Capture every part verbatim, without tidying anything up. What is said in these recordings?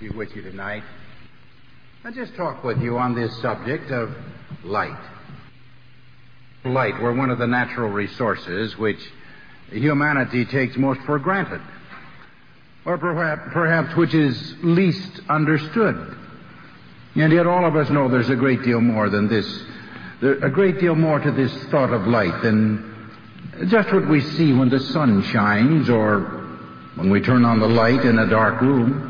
be with you tonight. I'll just talk with you on this subject of light. Light, we're one of the natural resources which humanity takes most for granted, or perhaps, perhaps which is least understood. And yet all of us know there's a great deal more than this, there, a great deal more to this thought of light than just what we see when the sun shines or when we turn on the light in a dark room.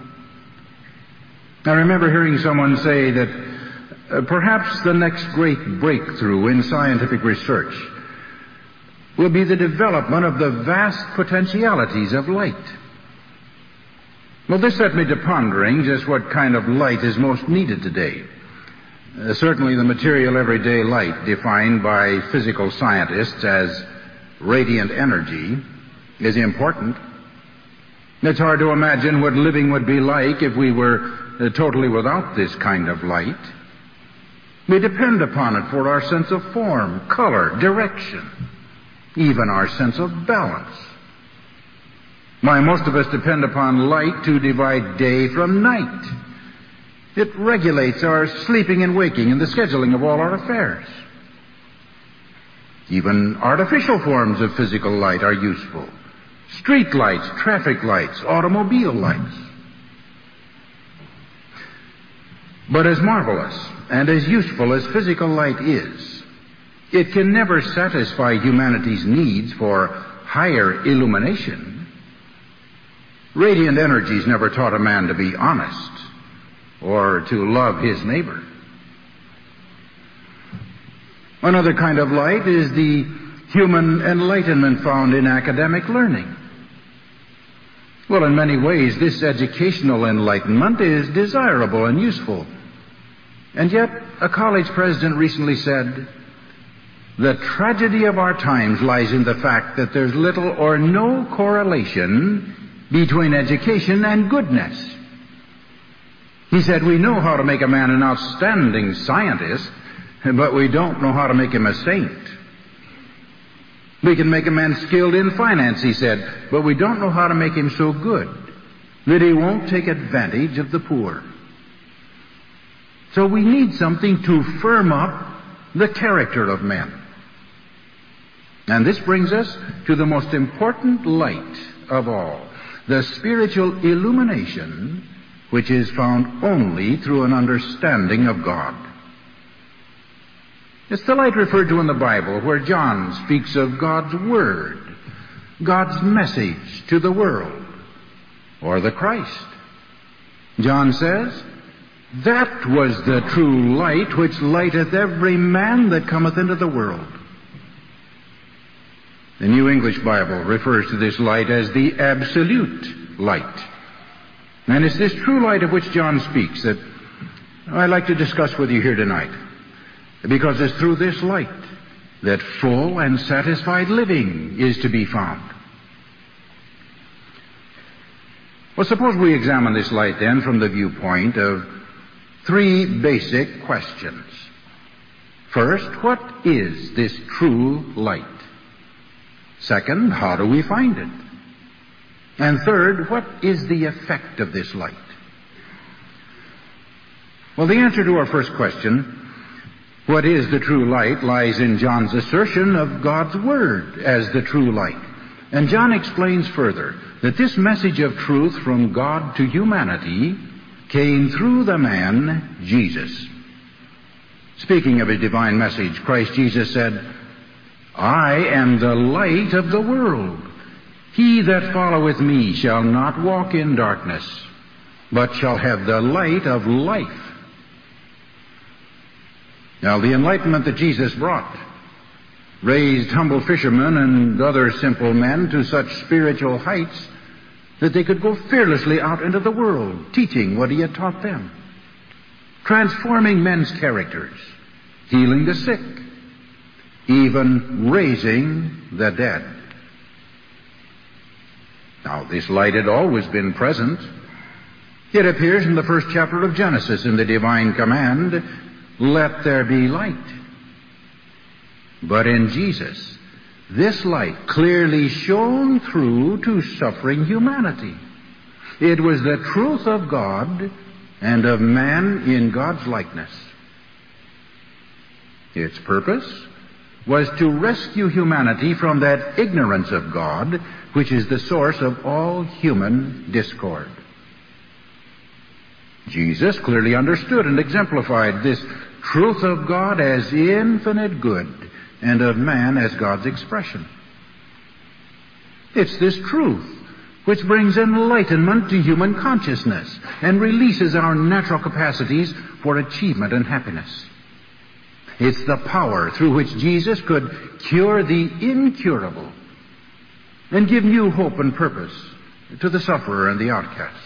I remember hearing someone say that uh, perhaps the next great breakthrough in scientific research will be the development of the vast potentialities of light. Well, this set me to pondering just what kind of light is most needed today. Uh, certainly the material everyday light defined by physical scientists as radiant energy is important. It's hard to imagine what living would be like if we were uh, totally without this kind of light. We depend upon it for our sense of form, color, direction, even our sense of balance. Why, most of us depend upon light to divide day from night. It regulates our sleeping and waking and the scheduling of all our affairs. Even artificial forms of physical light are useful. Street lights, traffic lights, automobile lights. But as marvelous and as useful as physical light is, it can never satisfy humanity's needs for higher illumination. Radiant energies never taught a man to be honest or to love his neighbor. Another kind of light is the human enlightenment found in academic learning. Well, in many ways, this educational enlightenment is desirable and useful. And yet, a college president recently said, "The tragedy of our times lies in the fact that there's little or no correlation between education and goodness." He said, "We know how to make a man an outstanding scientist, but we don't know how to make him a saint. We can make a man skilled in finance," he said, "but we don't know how to make him so good that he won't take advantage of the poor." So we need something to firm up the character of men. And this brings us to the most important light of all, the spiritual illumination which is found only through an understanding of God. It's the light referred to in the Bible where John speaks of God's Word, God's message to the world, or the Christ. John says, "That was the true light which lighteth every man that cometh into the world." The New English Bible refers to this light as the absolute light. And it's this true light of which John speaks that I'd like to discuss with you here tonight. Because it's through this light that full and satisfied living is to be found. Well, suppose we examine this light then from the viewpoint of three basic questions. First, what is this true light? Second, how do we find it? And third, what is the effect of this light? Well, the answer to our first question, what is the true light, lies in John's assertion of God's Word as the true light. And John explains further that this message of truth from God to humanity came through the man Jesus. Speaking of a divine message, Christ Jesus said, "I am the light of the world. He that followeth me shall not walk in darkness, but shall have the light of life." Now, the enlightenment that Jesus brought raised humble fishermen and other simple men to such spiritual heights that they could go fearlessly out into the world, teaching what he had taught them, transforming men's characters, healing the sick, even raising the dead. Now, this light had always been present. It appears in the first chapter of Genesis in the divine command, "Let there be light." But in Jesus, this light clearly shone through to suffering humanity. It was the truth of God and of man in God's likeness. Its purpose was to rescue humanity from that ignorance of God which is the source of all human discord. Jesus clearly understood and exemplified this truth of God as infinite good and of man as God's expression. It's this truth which brings enlightenment to human consciousness and releases our natural capacities for achievement and happiness. It's the power through which Jesus could cure the incurable and give new hope and purpose to the sufferer and the outcast.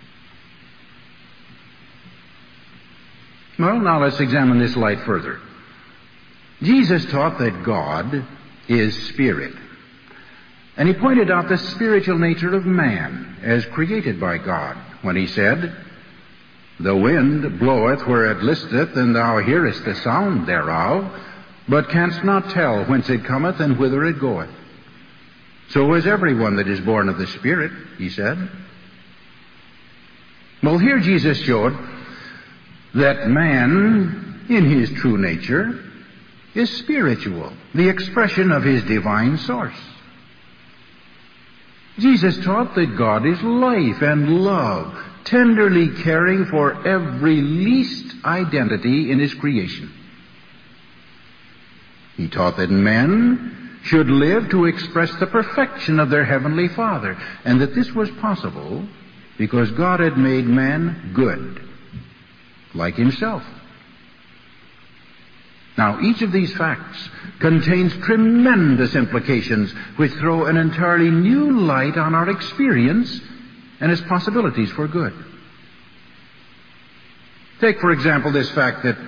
Well, now let's examine this light further. Jesus taught that God is spirit. And he pointed out the spiritual nature of man as created by God when he said, "The wind bloweth where it listeth, and thou hearest the sound thereof, but canst not tell whence it cometh and whither it goeth. So is everyone that is born of the Spirit," he said. Well, here Jesus showed that man, in his true nature, is spiritual, the expression of his divine source. Jesus taught that God is life and love, tenderly caring for every least identity in his creation. He taught that men should live to express the perfection of their heavenly Father, and that this was possible because God had made man good, like himself. Now, each of these facts contains tremendous implications which throw an entirely new light on our experience and its possibilities for good. Take, for example, this fact that,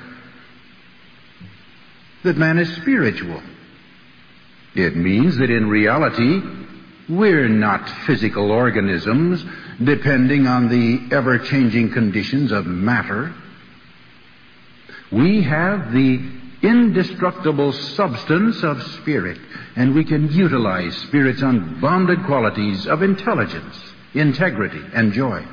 that man is spiritual. It means that in reality, we're not physical organisms depending on the ever-changing conditions of matter. We have the indestructible substance of spirit, and we can utilize spirit's unbounded qualities of intelligence, integrity, and joy.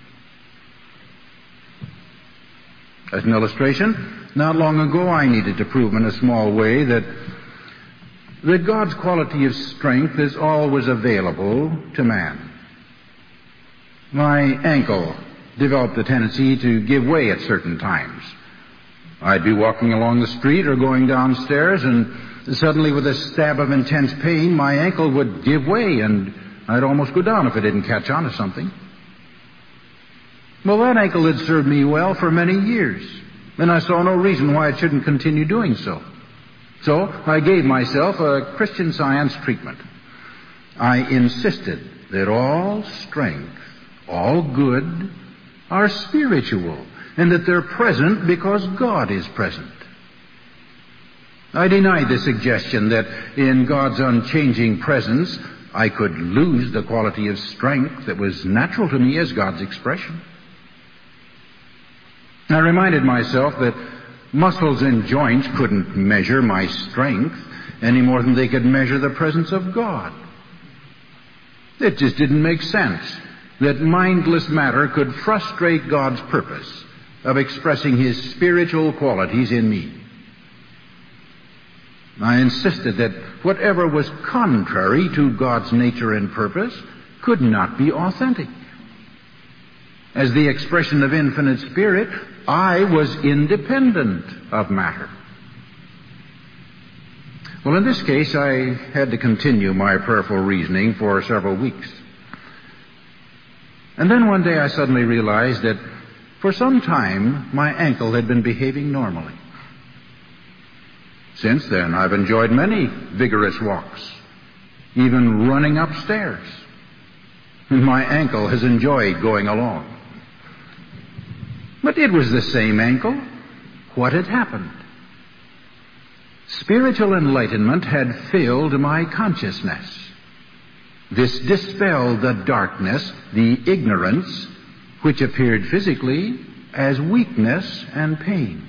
As an illustration, not long ago I needed to prove in a small way that, that God's quality of strength is always available to man. My ankle developed a tendency to give way at certain times. I'd be walking along the street or going downstairs, and suddenly with a stab of intense pain, my ankle would give way, and I'd almost go down if it didn't catch on to something. Well, that ankle had served me well for many years, and I saw no reason why it shouldn't continue doing so. So I gave myself a Christian Science treatment. I insisted that all strength, all good, are spiritual, and that they're present because God is present. I denied the suggestion that in God's unchanging presence I could lose the quality of strength that was natural to me as God's expression. I reminded myself that muscles and joints couldn't measure my strength any more than they could measure the presence of God. It just didn't make sense that mindless matter could frustrate God's purpose of expressing his spiritual qualities in me. I insisted that whatever was contrary to God's nature and purpose could not be authentic. As the expression of infinite spirit, I was independent of matter. Well, in this case, I had to continue my prayerful reasoning for several weeks. And then one day I suddenly realized that for some time my ankle had been behaving normally. Since then, I've enjoyed many vigorous walks, even running upstairs. My ankle has enjoyed going along. But it was the same ankle. What had happened? Spiritual enlightenment had filled my consciousness. This dispelled the darkness, the ignorance, which appeared physically as weakness and pain.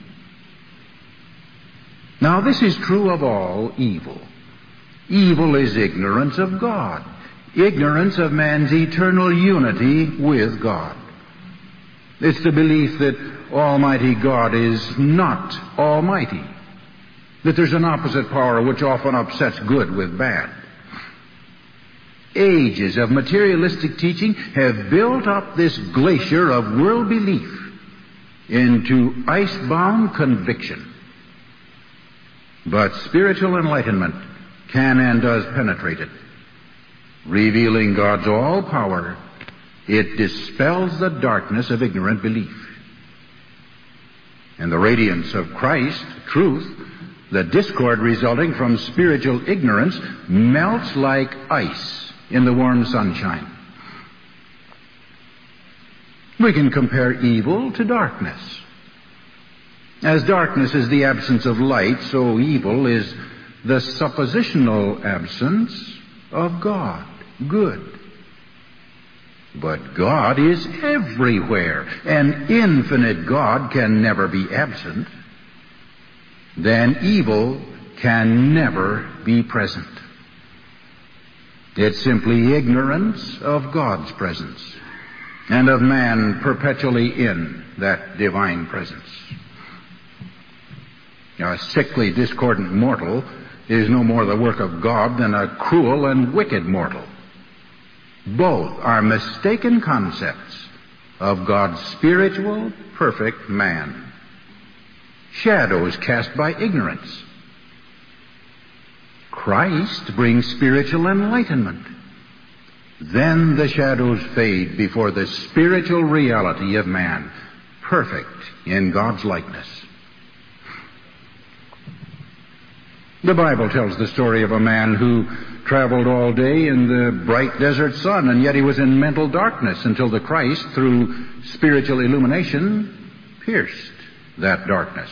Now, this is true of all evil. Evil is ignorance of God. ignorance of man's eternal unity with God. It's the belief that Almighty God is not almighty, that there's an opposite power which often upsets good with bad. Ages of materialistic teaching have built up this glacier of world belief into ice-bound conviction. But spiritual enlightenment can and does penetrate it. Revealing God's all power, it dispels the darkness of ignorant belief. In the radiance of Christ, truth, the discord resulting from spiritual ignorance melts like ice in the warm sunshine. We can compare evil to darkness. As darkness is the absence of light, so evil is the suppositional absence of God, good. But God is everywhere. An infinite God can never be absent. Then evil can never be present. It's simply ignorance of God's presence and of man perpetually in that divine presence. A sickly, discordant mortal is no more the work of God than a cruel and wicked mortal. Both are mistaken concepts of God's spiritual, perfect man. Shadows cast by ignorance. Christ brings spiritual enlightenment. Then the shadows fade before the spiritual reality of man, perfect in God's likeness. The Bible tells the story of a man who traveled all day in the bright desert sun, and yet he was in mental darkness until the Christ, through spiritual illumination, pierced that darkness.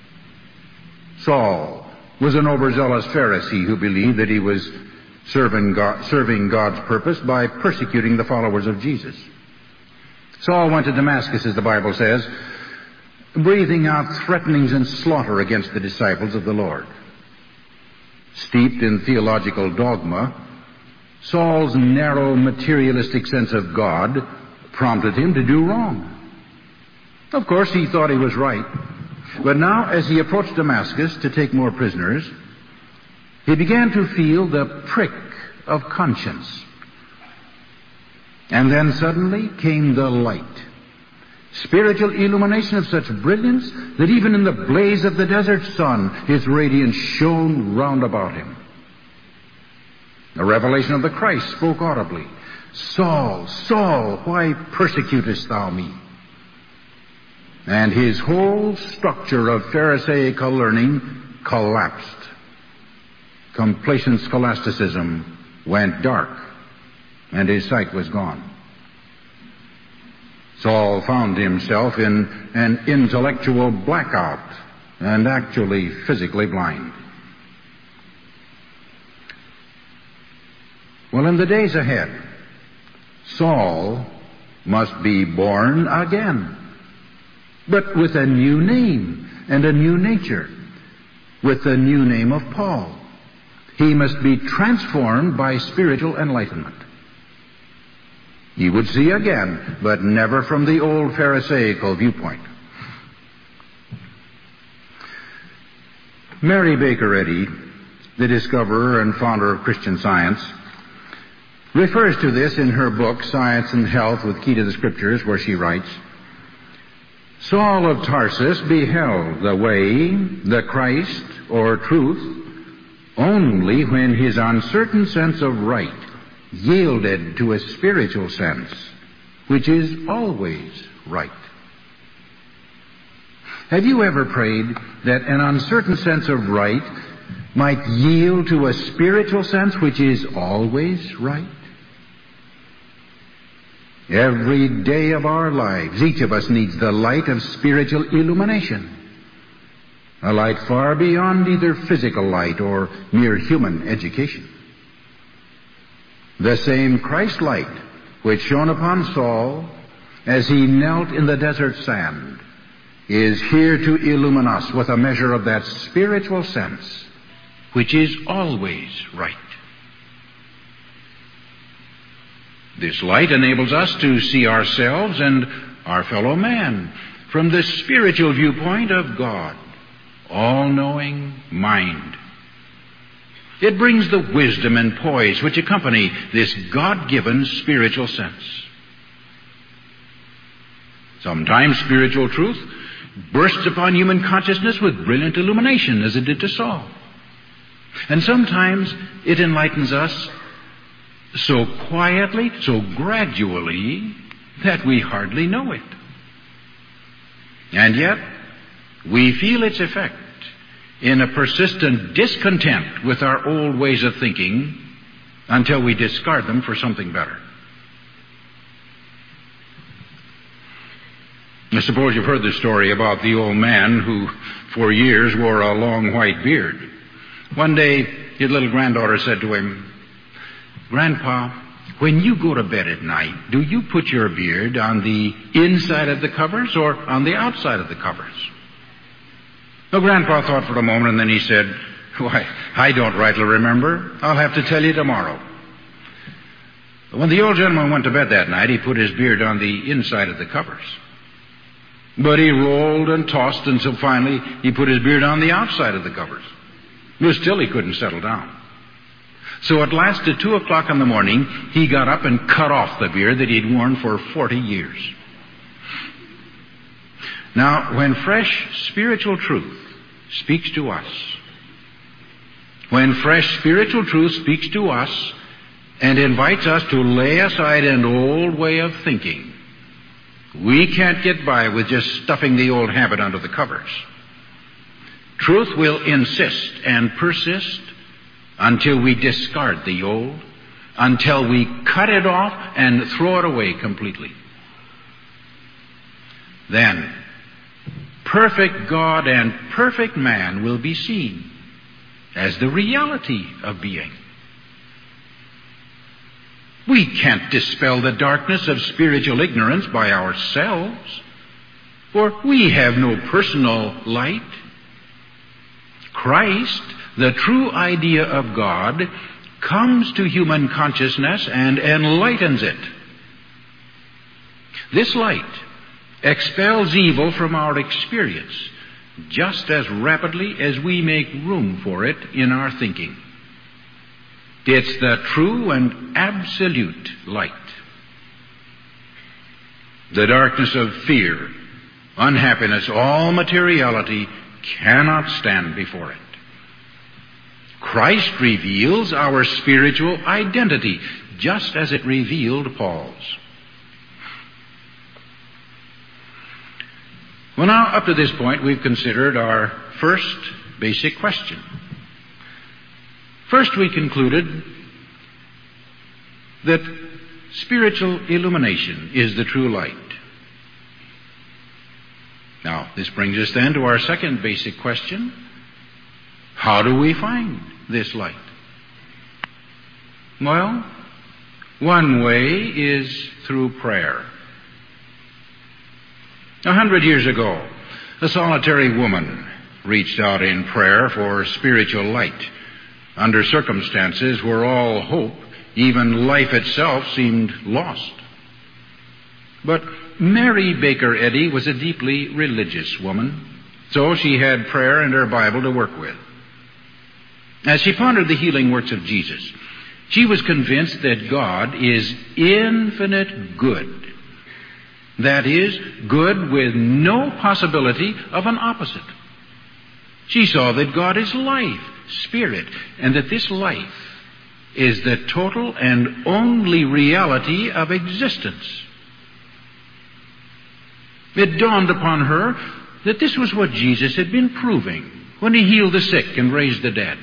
Saul was an overzealous Pharisee who believed that he was serving, God, serving God's purpose by persecuting the followers of Jesus. Saul went to Damascus, as the Bible says, breathing out threatenings and slaughter against the disciples of the Lord. Steeped in theological dogma, Saul's narrow materialistic sense of God prompted him to do wrong. Of course, he thought he was right. But now, as he approached Damascus to take more prisoners, he began to feel the prick of conscience. And then suddenly came the light. Spiritual illumination of such brilliance that even in the blaze of the desert sun, his radiance shone round about him. The revelation of the Christ spoke audibly. Saul, Saul, why persecutest thou me? And his whole structure of Pharisaical learning collapsed. Complacent scholasticism went dark, and his sight was gone. Saul found himself in an intellectual blackout and actually physically blind. Well, in the days ahead, Saul must be born again, but with a new name and a new nature, with the new name of Paul. He must be transformed by spiritual enlightenment. He would see again, but never from the old Pharisaical viewpoint. Mary Baker Eddy, the discoverer and founder of Christian Science, refers to this in her book, Science and Health with Key to the Scriptures, where she writes, Saul of Tarsus beheld the way, the Christ, or truth, only when his uncertain sense of right yielded to a spiritual sense, which is always right. Have you ever prayed that an uncertain sense of right might yield to a spiritual sense which is always right? Every day of our lives, each of us needs the light of spiritual illumination, a light far beyond either physical light or mere human education. The same Christ light which shone upon Saul as he knelt in the desert sand is here to illumine us with a measure of that spiritual sense which is always right. This light enables us to see ourselves and our fellow man from the spiritual viewpoint of God, all-knowing mind. It brings the wisdom and poise which accompany this God-given spiritual sense. Sometimes spiritual truth bursts upon human consciousness with brilliant illumination, as it did to Saul. And sometimes it enlightens us so quietly, so gradually, that we hardly know it. And yet, we feel its effect in a persistent discontent with our old ways of thinking until we discard them for something better. I suppose you've heard the story about the old man who for years wore a long white beard. One day, his little granddaughter said to him, "Grandpa, when you go to bed at night, do you put your beard on the inside of the covers or on the outside of the covers?" Well, Grandpa thought for a moment, and then he said, "Why, I don't rightly remember. I'll have to tell you tomorrow." But when the old gentleman went to bed that night, he put his beard on the inside of the covers. But he rolled and tossed until finally he put his beard on the outside of the covers. But still he couldn't settle down. So at last at two o'clock in the morning, he got up and cut off the beard that he'd worn for forty years. Now, when fresh spiritual truth speaks to us, when fresh spiritual truth speaks to us and invites us to lay aside an old way of thinking, we can't get by with just stuffing the old habit under the covers. Truth will insist and persist until we discard the old, until we cut it off and throw it away completely. Then, perfect God and perfect man will be seen as the reality of being. We can't dispel the darkness of spiritual ignorance by ourselves, for we have no personal light. Christ, the true idea of God, comes to human consciousness and enlightens it. This light expels evil from our experience just as rapidly as we make room for it in our thinking. It's the true and absolute light. The darkness of fear, unhappiness, all materiality cannot stand before it. Christ reveals our spiritual identity just as it revealed Paul's. Well, now, up to this point, we've considered our first basic question. First, we concluded that spiritual illumination is the true light. Now, this brings us then to our second basic question. How do we find this light? Well, one way is through prayer. A hundred years ago, a solitary woman reached out in prayer for spiritual light under circumstances where all hope, even life itself, seemed lost. But Mary Baker Eddy was a deeply religious woman, so she had prayer and her Bible to work with. As she pondered the healing works of Jesus, she was convinced that God is infinite good. That is, good with no possibility of an opposite. She saw that God is life, spirit, and that this life is the total and only reality of existence. It dawned upon her that this was what Jesus had been proving when he healed the sick and raised the dead.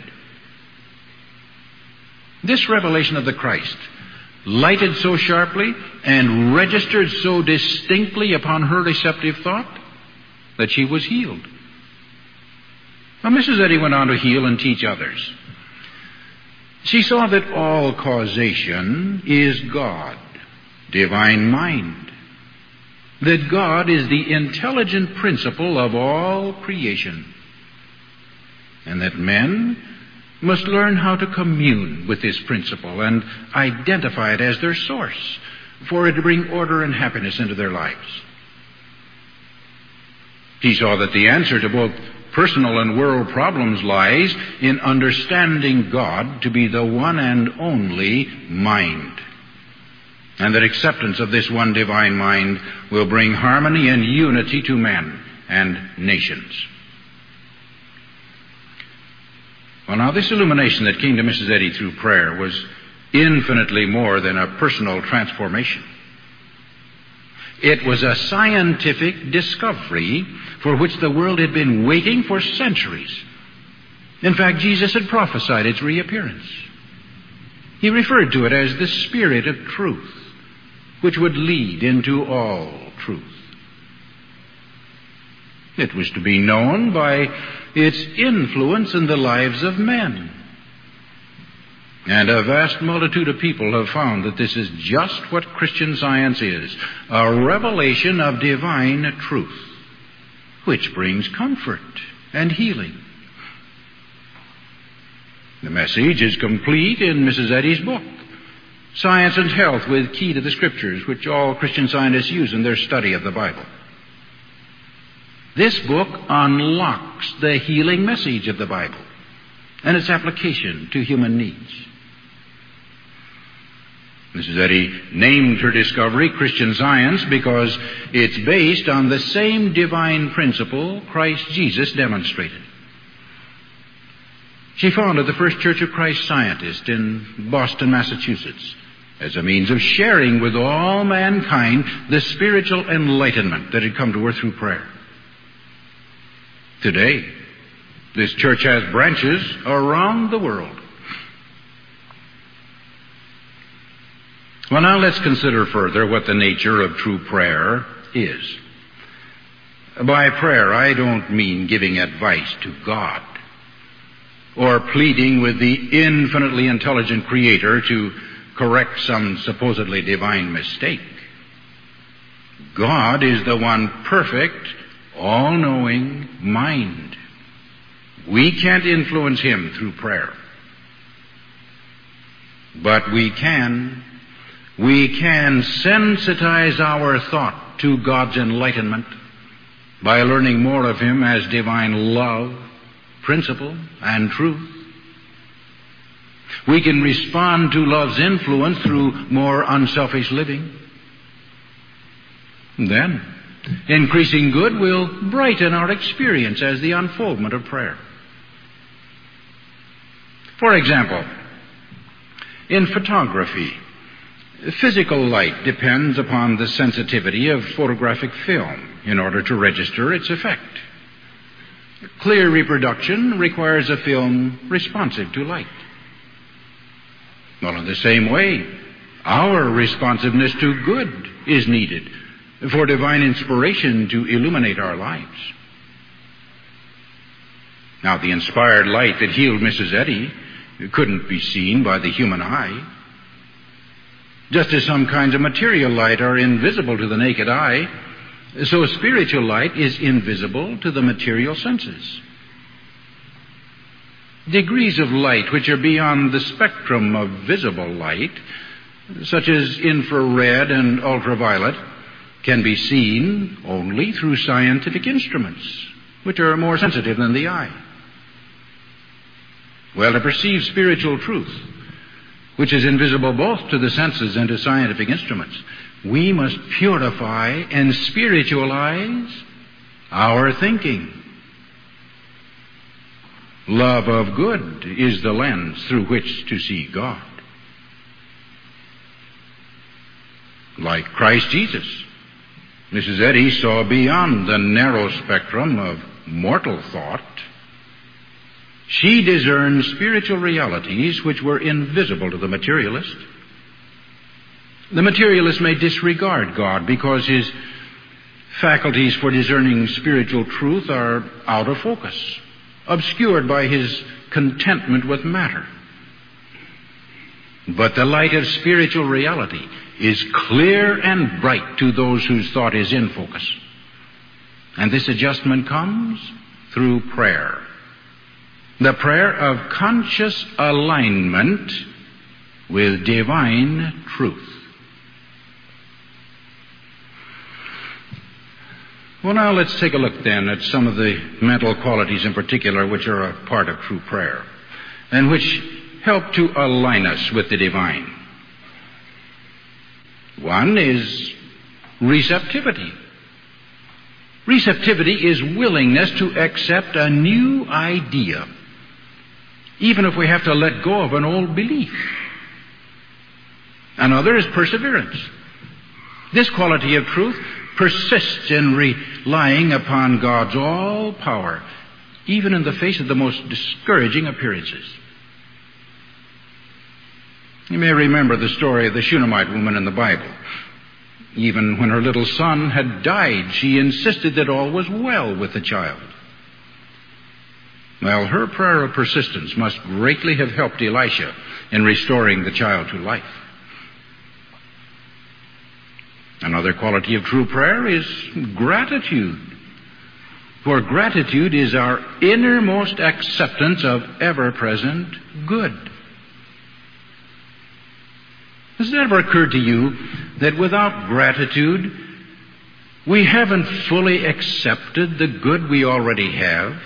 This revelation of the Christ lighted so sharply and registered so distinctly upon her receptive thought that she was healed. Now, Missus Eddy went on to heal and teach others. She saw that all causation is God, divine mind, that God is the intelligent principle of all creation, and that men must learn how to commune with this principle and identify it as their source, for it to bring order and happiness into their lives. He saw that the answer to both personal and world problems lies in understanding God to be the one and only mind, and that acceptance of this one divine mind will bring harmony and unity to men and nations. Well, now, this illumination that came to Missus Eddy through prayer was infinitely more than a personal transformation. It was a scientific discovery for which the world had been waiting for centuries. In fact, Jesus had prophesied its reappearance. He referred to it as the Spirit of truth, which would lead into all truth. It was to be known by its influence in the lives of men. And a vast multitude of people have found that this is just what Christian Science is, a revelation of divine truth, which brings comfort and healing. The message is complete in Missus Eddy's book, Science and Health with Key to the Scriptures, which all Christian Scientists use in their study of the Bible. This book unlocks the healing message of the Bible and its application to human needs. Missus Eddy named her discovery Christian Science because it's based on the same divine principle Christ Jesus demonstrated. She founded the first Church of Christ Scientist in Boston, Massachusetts, as a means of sharing with all mankind the spiritual enlightenment that had come to her through prayer. Today, this church has branches around the world. Well, now let's consider further what the nature of true prayer is. By prayer, I don't mean giving advice to God or pleading with the infinitely intelligent Creator to correct some supposedly divine mistake. God is the one perfect, all-knowing mind. We can't influence Him through prayer. But we can, we can sensitize our thought to God's enlightenment by learning more of Him as divine love, principle, and truth. We can respond to love's influence through more unselfish living. And then, increasing good will brighten our experience as the unfoldment of prayer. For example, in photography, physical light depends upon the sensitivity of photographic film in order to register its effect. Clear reproduction requires a film responsive to light. Well, in the same way, our responsiveness to good is needed for divine inspiration to illuminate our lives. Now, the inspired light that healed Missus Eddy couldn't be seen by the human eye. Just as some kinds of material light are invisible to the naked eye, so spiritual light is invisible to the material senses. Degrees of light which are beyond the spectrum of visible light, such as infrared and ultraviolet, can be seen only through scientific instruments, which are more sensitive than the eye. Well, to perceive spiritual truth, which is invisible both to the senses and to scientific instruments, we must purify and spiritualize our thinking. Love of good is the lens through which to see God. Like Christ Jesus, Missus Eddy saw beyond the narrow spectrum of mortal thought. She discerned spiritual realities which were invisible to the materialist. The materialist may disregard God because his faculties for discerning spiritual truth are out of focus, obscured by his contentment with matter. But the light of spiritual reality is clear and bright to those whose thought is in focus. And this adjustment comes through prayer. the prayer of conscious alignment with divine truth. Well, now let's take a look then at some of the mental qualities in particular which are a part of true prayer and which help to align us with the divine. One is receptivity. Receptivity is willingness to accept a new idea, even if we have to let go of an old belief. Another is perseverance. This quality of truth persists in relying upon God's all power, even in the face of the most discouraging appearances. You may remember the story of the Shunammite woman in the Bible. Even when her little son had died, she insisted that all was well with the child. Well, her prayer of persistence must greatly have helped Elisha in restoring the child to life. Another quality of true prayer is gratitude. For gratitude is our innermost acceptance of ever-present good. Has it ever occurred to you that without gratitude, we haven't fully accepted the good we already have?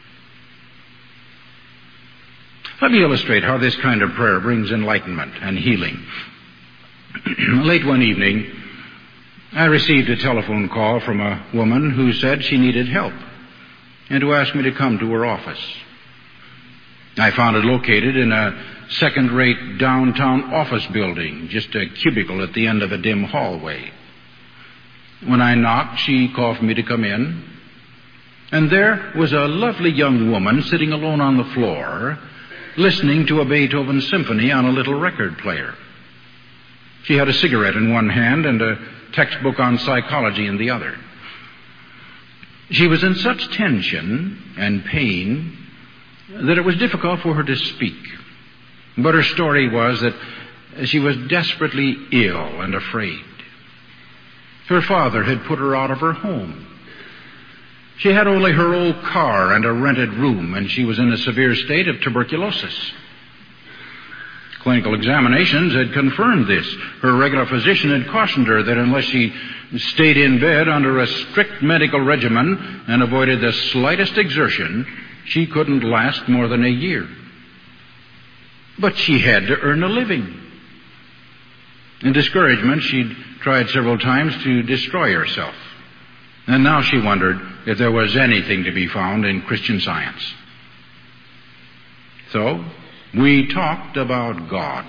Let me illustrate how this kind of prayer brings enlightenment and healing. Late one evening, I received a telephone call from a woman who said she needed help and to ask me to come to her office. I found it located in a second-rate downtown office building, just a cubicle at the end of a dim hallway. When I knocked, she called for me to come in, and there was a lovely young woman sitting alone on the floor, listening to a Beethoven symphony on a little record player. She had a cigarette in one hand and a textbook on psychology in the other. She was in such tension and pain that it was difficult for her to speak. But her story was that she was desperately ill and afraid. Her father had put her out of her home. She had only her old car and a rented room, and she was in a severe state of tuberculosis. Clinical examinations had confirmed this. Her regular physician had cautioned her that unless she stayed in bed under a strict medical regimen and avoided the slightest exertion, she couldn't last more than a year. But she had to earn a living. In discouragement, she'd tried several times to destroy herself. And now she wondered if there was anything to be found in Christian Science. So, we talked about God.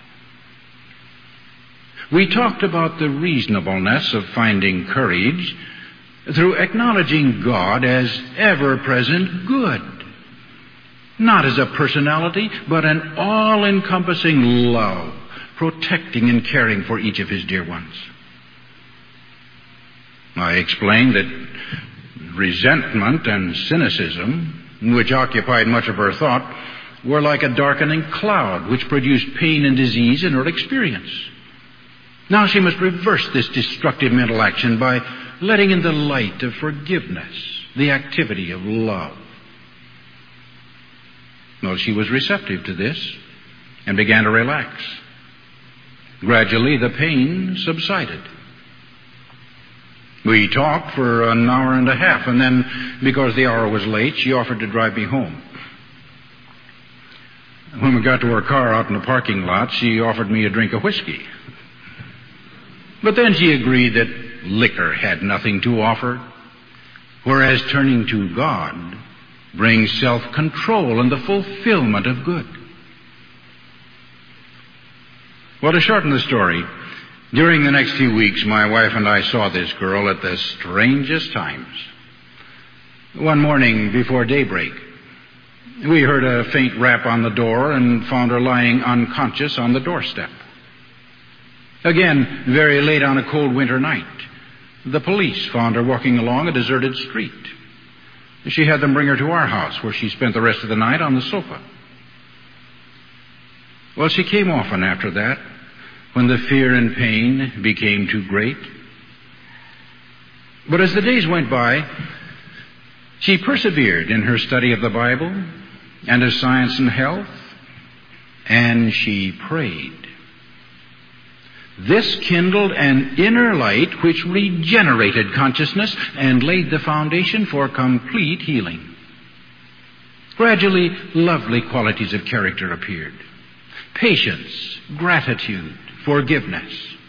We talked about the reasonableness of finding courage through acknowledging God as ever-present good. Not as a personality, but an all-encompassing love, protecting and caring for each of His dear ones. I explained that resentment and cynicism, which occupied much of her thought, were like a darkening cloud which produced pain and disease in her experience. Now she must reverse this destructive mental action by letting in the light of forgiveness, the activity of love. Well, she was receptive to this and began to relax. Gradually, the pain subsided. We talked for an hour and a half, and then, because the hour was late, she offered to drive me home. When we got to her car out in the parking lot, she offered me a drink of whiskey. But then she agreed that liquor had nothing to offer, whereas turning to God brings self-control and the fulfillment of good. Well, to shorten the story, during the next few weeks, my wife and I saw this girl at the strangest times. One morning before daybreak, we heard a faint rap on the door and found her lying unconscious on the doorstep. Again, very late on a cold winter night, the police found her walking along a deserted street. She had them bring her to our house, where she spent the rest of the night on the sofa. Well, she came often after that, when the fear and pain became too great. But as the days went by, she persevered in her study of the Bible and of science and health, and she prayed. This kindled an inner light which regenerated consciousness and laid the foundation for complete healing. Gradually, lovely qualities of character appeared. Patience, gratitude, forgiveness.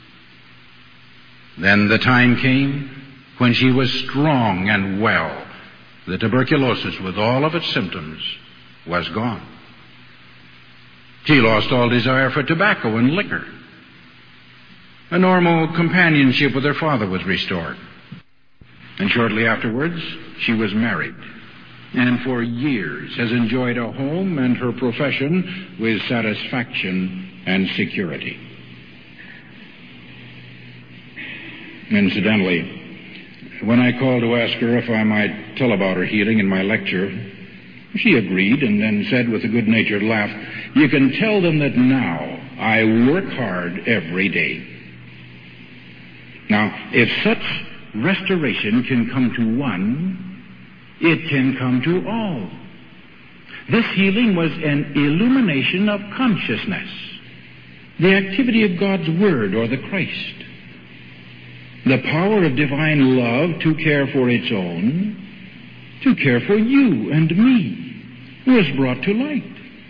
Then the time came when she was strong and well. The tuberculosis, with all of its symptoms, was gone. She lost all desire for tobacco and liquor. A normal companionship with her father was restored. And shortly afterwards, she was married, and for years has enjoyed a home and her profession with satisfaction and security. Incidentally, when I called to ask her if I might tell about her healing in my lecture, she agreed and then said with a good-natured laugh, "You can tell them that now I work hard every day." Now, if such restoration can come to one, it can come to all. This healing was an illumination of consciousness, the activity of God's Word or the Christ. The power of divine love to care for its own, to care for you and me, was brought to light.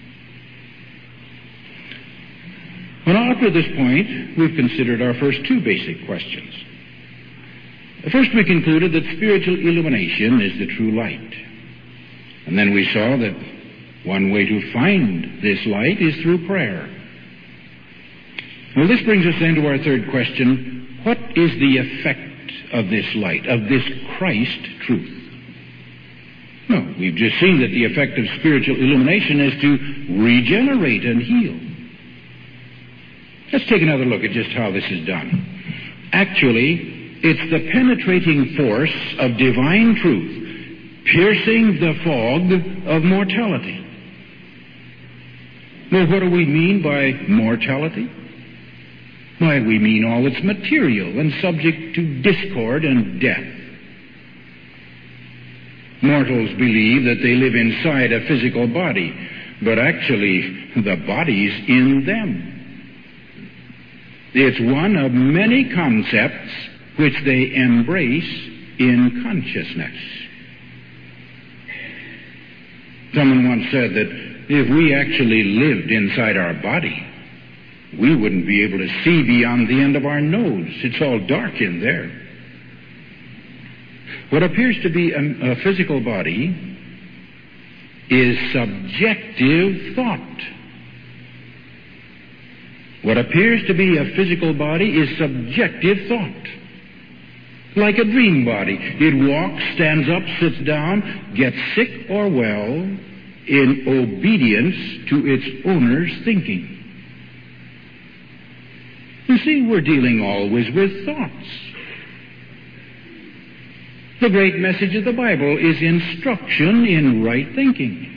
Well, up to this point, we've considered our first two basic questions. First, we concluded that spiritual illumination is the true light. And then we saw that one way to find this light is through prayer. Well, this brings us then to our third question. What is the effect of this light, of this Christ truth? No, we've just seen that the effect of spiritual illumination is to regenerate and heal. Let's take another look at just how this is done. Actually, it's the penetrating force of divine truth piercing the fog of mortality. Well, what do we mean by mortality? Why, we mean all that's material and subject to discord and death. Mortals believe that they live inside a physical body, but actually the body's in them. It's one of many concepts which they embrace in consciousness. Someone once said that if we actually lived inside our body, we wouldn't be able to see beyond the end of our nose. It's all dark in there. What appears to be a, a physical body is subjective thought. What appears to be a physical body is subjective thought. Like a dream body. It walks, stands up, sits down, gets sick or well in obedience to its owner's thinking. You see, we're dealing always with thoughts. The great message of the Bible is instruction in right thinking.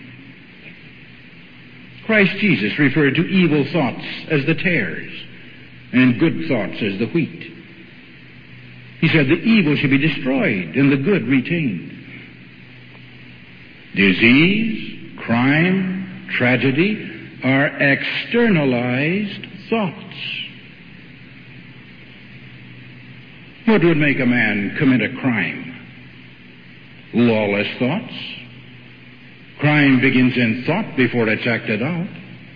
Christ Jesus referred to evil thoughts as the tares and good thoughts as the wheat. He said the evil should be destroyed and the good retained. Disease, crime, tragedy are externalized thoughts. What would make a man commit a crime? Lawless thoughts. Crime begins in thought before it's acted out.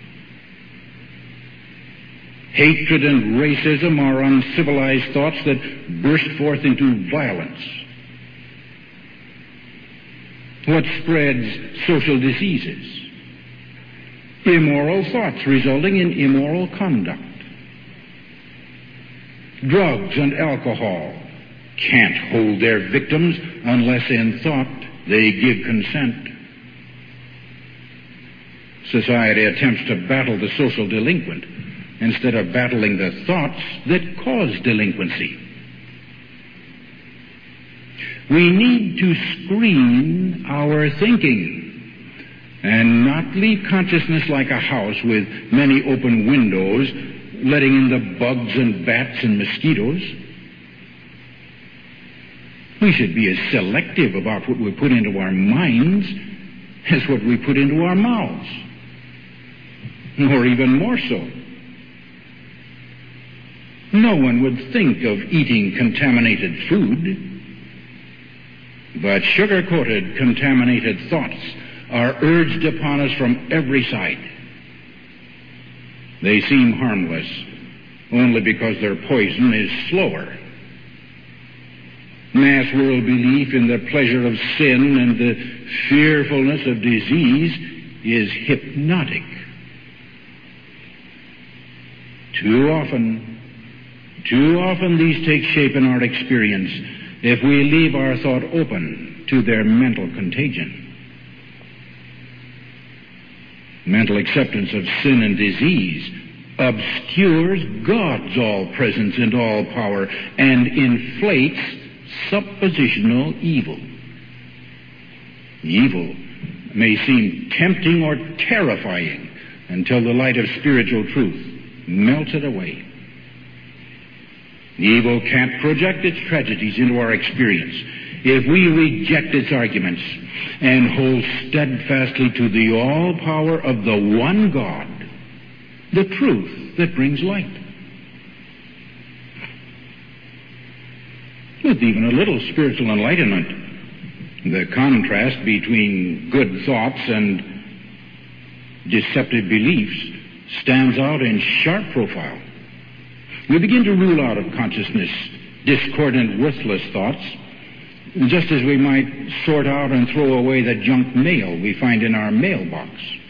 Hatred and racism are uncivilized thoughts that burst forth into violence. What spreads social diseases? Immoral thoughts resulting in immoral conduct. Drugs and alcohol can't hold their victims unless in thought they give consent. Society attempts to battle the social delinquent instead of battling the thoughts that cause delinquency. We need to screen our thinking and not leave consciousness like a house with many open windows, letting in the bugs and bats and mosquitoes. We should be as selective about what we put into our minds as what we put into our mouths, or even more so. No one would think of eating contaminated food, but sugar-coated, contaminated thoughts are urged upon us from every side. They seem harmless only because their poison is slower. Mass world belief in the pleasure of sin and the fearfulness of disease is hypnotic. Too often, too often these take shape in our experience if we leave our thought open to their mental contagion. Mental acceptance of sin and disease obscures God's all-presence and all-power and inflates suppositional evil. Evil may seem tempting or terrifying until the light of spiritual truth melts it away. Evil can't project its tragedies into our experience if we reject its arguments and hold steadfastly to the all-power of the one God, the truth that brings light. With even a little spiritual enlightenment, the contrast between good thoughts and deceptive beliefs stands out in sharp profile. We begin to rule out of consciousness discordant, worthless thoughts, just as we might sort out and throw away the junk mail we find in our mailbox.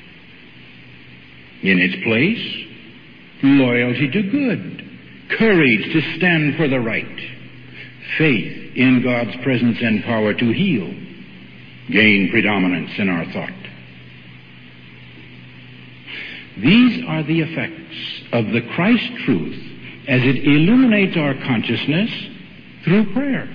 In its place, loyalty to good, courage to stand for the right, faith in God's presence and power to heal gain predominance in our thought. These are the effects of the Christ truth as it illuminates our consciousness through prayer.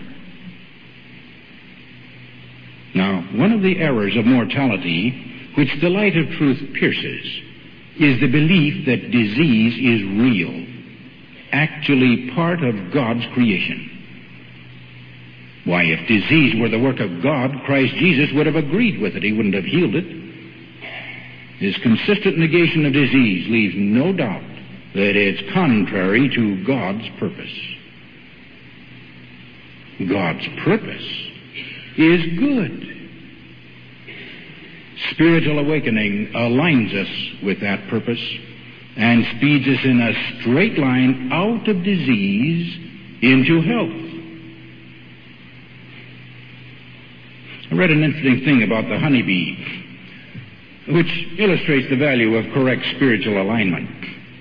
Now, one of the errors of mortality which the light of truth pierces is the belief that disease is real, actually part of God's creation. Why, if disease were the work of God, Christ Jesus would have agreed with it. He wouldn't have healed it. His consistent negation of disease leaves no doubt that it's contrary to God's purpose. God's purpose is good. Spiritual awakening aligns us with that purpose and speeds us in a straight line out of disease into health. I read an interesting thing about the honeybee, which illustrates the value of correct spiritual alignment.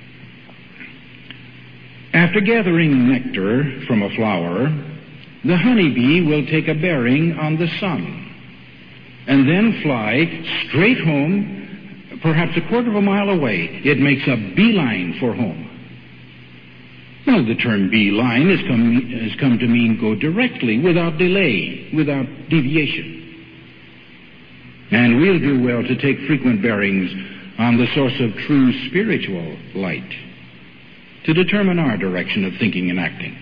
After gathering nectar from a flower, the honeybee will take a bearing on the sun and then fly straight home, perhaps a quarter of a mile away. It makes a beeline for home. Well, the term beeline has come, has come to mean go directly, without delay, without deviation. And we'll do well to take frequent bearings on the source of true spiritual light to determine our direction of thinking and acting.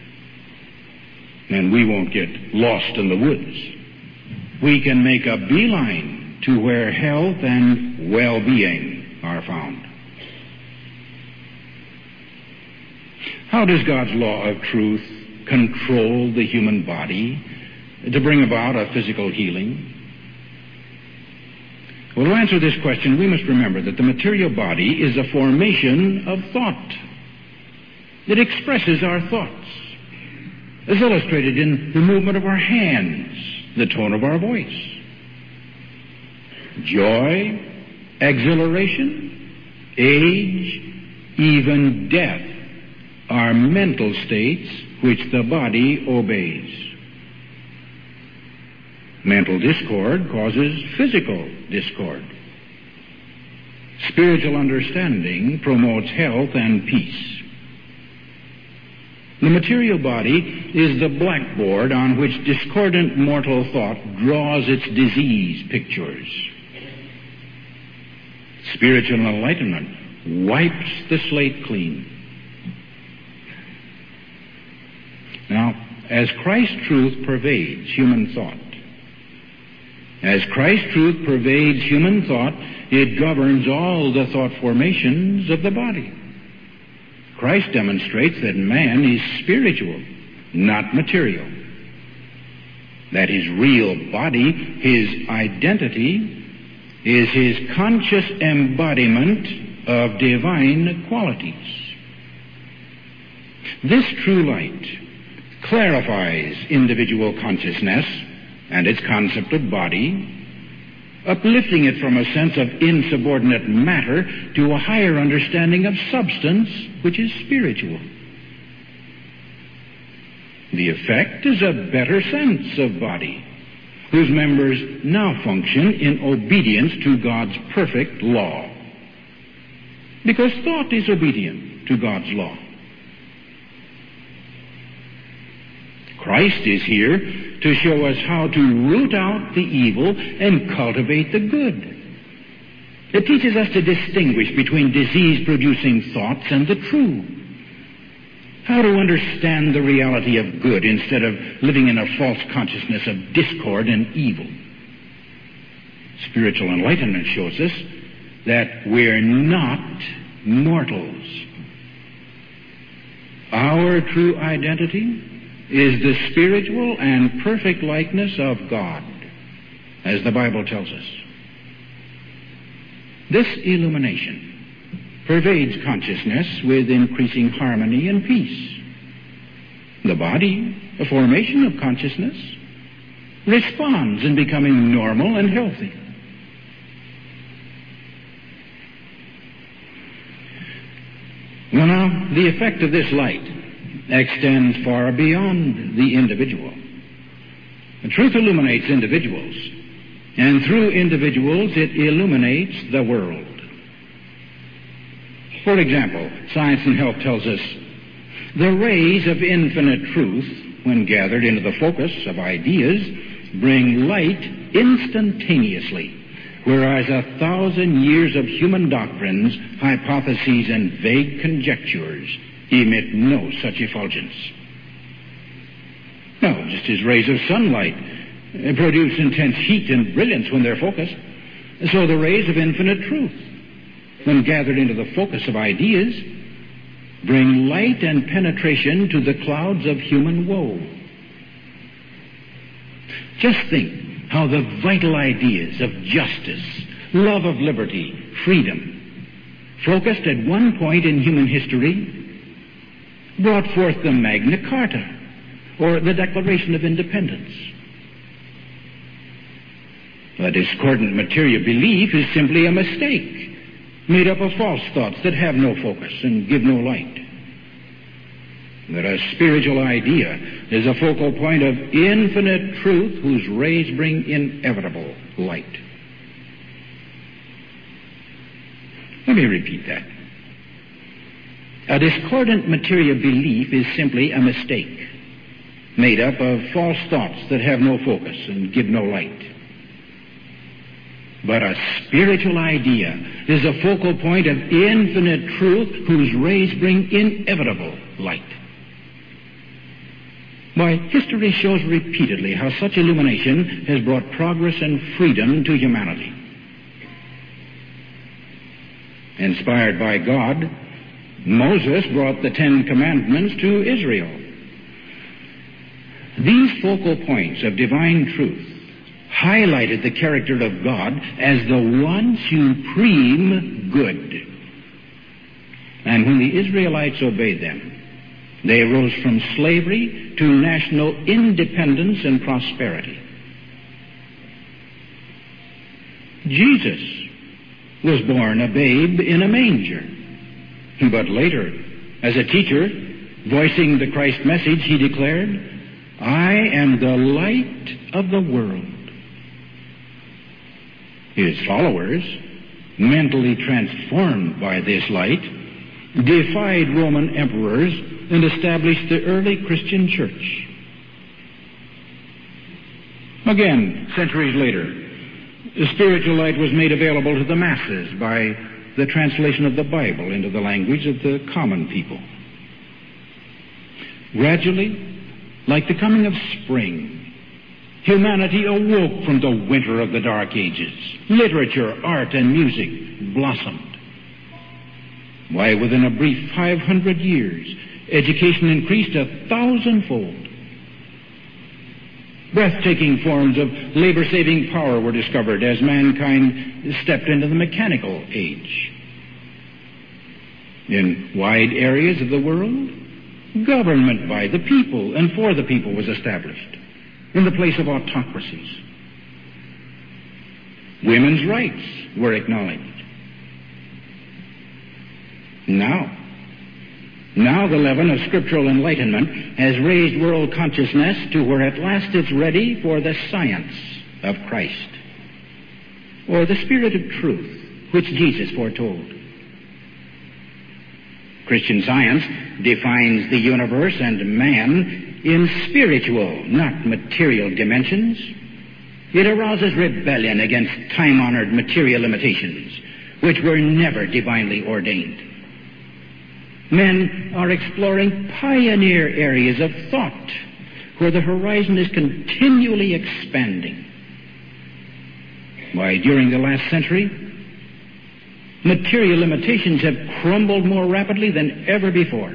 And we won't get lost in the woods. We can make a beeline to where health and well-being are found. How does God's law of truth control the human body to bring about a physical healing? Well, to answer this question, we must remember that the material body is a formation of thought. It expresses our thoughts, as illustrated in the movement of our hands, the tone of our voice. Joy, exhilaration, age, even death are mental states which the body obeys. Mental discord causes physical discord. Spiritual understanding promotes health and peace. The material body is the blackboard on which discordant mortal thought draws its disease pictures. Spiritual enlightenment wipes the slate clean. Now, as Christ's truth pervades human thought, As Christ's truth pervades human thought, it governs all the thought formations of the body. Christ demonstrates that man is spiritual, not material. That his real body, his identity, is his conscious embodiment of divine qualities. This true light clarifies individual consciousness and its concept of body, uplifting it from a sense of insubordinate matter to a higher understanding of substance, which is spiritual. The effect is a better sense of body, whose members now function in obedience to God's perfect law. Because thought is obedient to God's law. Christ is here to show us how to root out the evil and cultivate the good. It teaches us to distinguish between disease-producing thoughts and the true. How to understand the reality of good instead of living in a false consciousness of discord and evil. Spiritual enlightenment shows us that we're not mortals. Our true identity is the spiritual and perfect likeness of God, as the Bible tells us. This illumination pervades consciousness with increasing harmony and peace. The body, a formation of consciousness, responds in becoming normal and healthy. Well, now, the effect of this light extends far beyond the individual. The truth illuminates individuals, and through individuals it illuminates the world. For example, Science and Health tells us the rays of infinite truth, when gathered into the focus of ideas, bring light instantaneously, whereas a thousand years of human doctrines, hypotheses, and vague conjectures emit no such effulgence. No, just as rays of sunlight produce intense heat and brilliance when they're focused, so the rays of infinite truth, when gathered into the focus of ideas, bring light and penetration to the clouds of human woe. Just think how the vital ideas of justice, love of liberty, freedom, focused at one point in human history, brought forth the Magna Carta, or the Declaration of Independence. A discordant material belief is simply a mistake, made up of false thoughts that have no focus and give no light. But a spiritual idea is a focal point of infinite truth whose rays bring inevitable light. Let me repeat that. A discordant material belief is simply a mistake, made up of false thoughts that have no focus and give no light. But a spiritual idea is a focal point of infinite truth whose rays bring inevitable light. Why, history shows repeatedly how such illumination has brought progress and freedom to humanity. Inspired by God, Moses brought the Ten Commandments to Israel. These focal points of divine truth highlighted the character of God as the one supreme good. And when the Israelites obeyed them, they rose from slavery to national independence and prosperity. Jesus was born a babe in a manger. But later, as a teacher, voicing the Christ message, he declared, "I am the light of the world." His followers, mentally transformed by this light, defied Roman emperors and established the early Christian church. Again, centuries later, the spiritual light was made available to the masses by the translation of the Bible into the language of the common people. Gradually, like the coming of spring, Humanity awoke from the winter of the Dark Ages. Literature, art, and music blossomed. Why, within a brief five hundred years, education increased a thousandfold. Breathtaking forms of labor-saving power were discovered as mankind stepped into the mechanical age. In wide areas of the world, government by the people and for the people was established in the place of autocracies. Women's rights were acknowledged. Now, now the leaven of scriptural enlightenment has raised world consciousness to where at last it's ready for the science of Christ, or the spirit of truth, which Jesus foretold. Christian science defines the universe and man in spiritual, not material dimensions. It arouses rebellion against time-honored material limitations, which were never divinely ordained. Men are exploring pioneer areas of thought where the horizon is continually expanding. Why, during the last century, material limitations have crumbled more rapidly than ever before.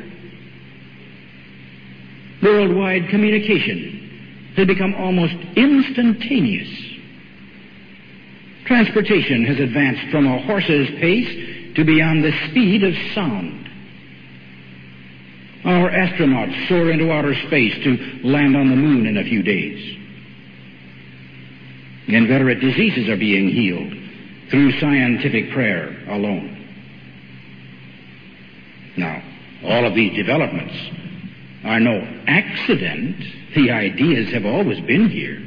Worldwide communication has become almost instantaneous. Transportation has advanced from a horse's pace to beyond the speed of sound. Our astronauts soar into outer space to land on the moon in a few days. Inveterate diseases are being healed through scientific prayer alone. Now, all of these developments are no accident. The ideas have always been here.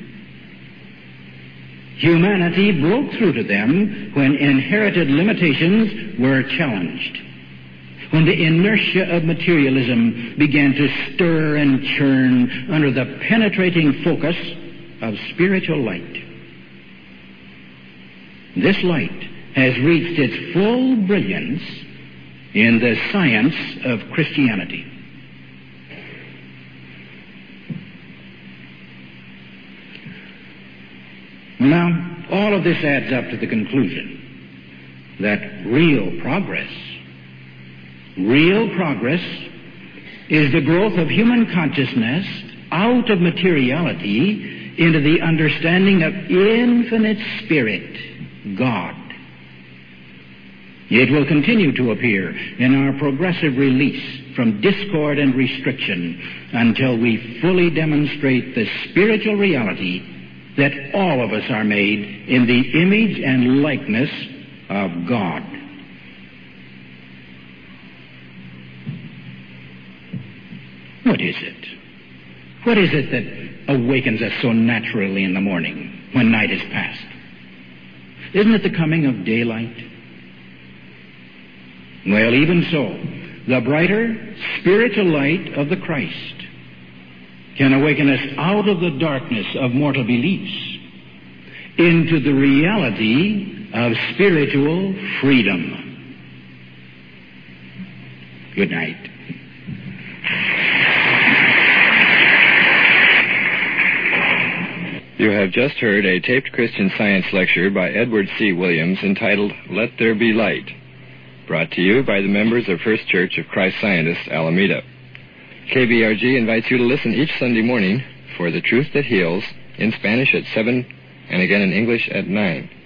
Humanity broke through to them when inherited limitations were challenged, when the inertia of materialism began to stir and churn under the penetrating focus of spiritual light. This light has reached its full brilliance in the science of Christianity. Now, all of this adds up to the conclusion that real progress, real progress is the growth of human consciousness out of materiality into the understanding of infinite spirit, God. It will continue to appear in our progressive release from discord and restriction until we fully demonstrate the spiritual reality that all of us are made in the image and likeness of God. What is it? What is it that awakens us so naturally in the morning when night is past? Isn't it the coming of daylight? Well, even so, the brighter spiritual light of the Christ can awaken us out of the darkness of mortal beliefs into the reality of spiritual freedom. Good night. You have just heard a taped Christian Science lecture by Edward C. Williams entitled, Let There Be Light, brought to you by the members of First Church of Christ Scientists, Alameda. K B R G invites you to listen each Sunday morning for The Truth That Heals in Spanish at seven and again in English at nine.